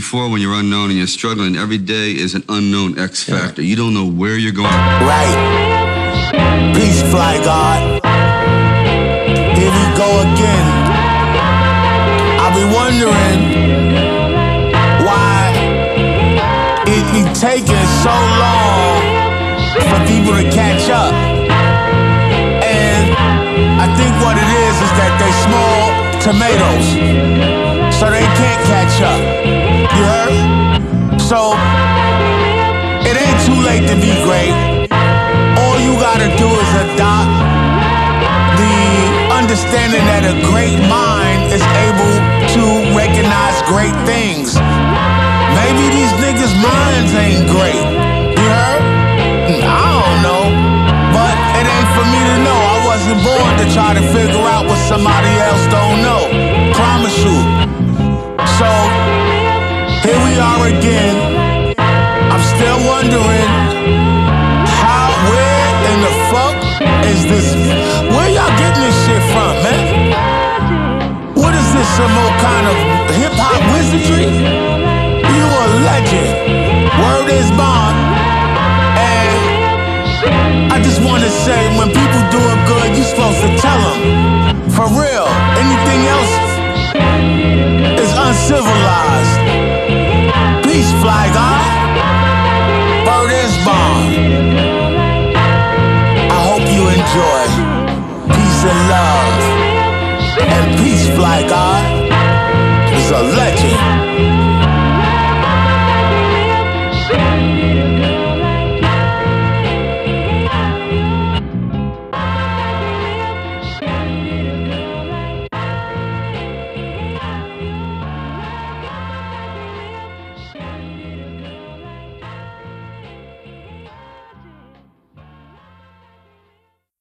before, when you're unknown and you're struggling, every day is an unknown X factor. You don't know where you're going. Right. Peace, Fly God. Here we go again. I be wondering why it be taking so long for people to catch up. And I think what it is that they small tomatoes, so they can't catch up. You heard? So it ain't too late to be great. All you gotta do is adopt the understanding that a great mind is able to recognize great things. Maybe these niggas' minds ain't great. You heard? I don't know. But it ain't for me to know. I wasn't born to try to figure out what somebody else don't know. Promise you. So, here we are again. I'm still wondering where in the fuck is this? Where y'all getting this shit from, man? What is this, some old kind of hip-hop wizardry? You a legend. Word is bond. And I just want to say, when people doing good, you supposed to tell them. For real. Anything else is uncivilized. Peace, Fly God. Word is bond. I hope you enjoy. Peace and love. And peace, Fly God is a legend.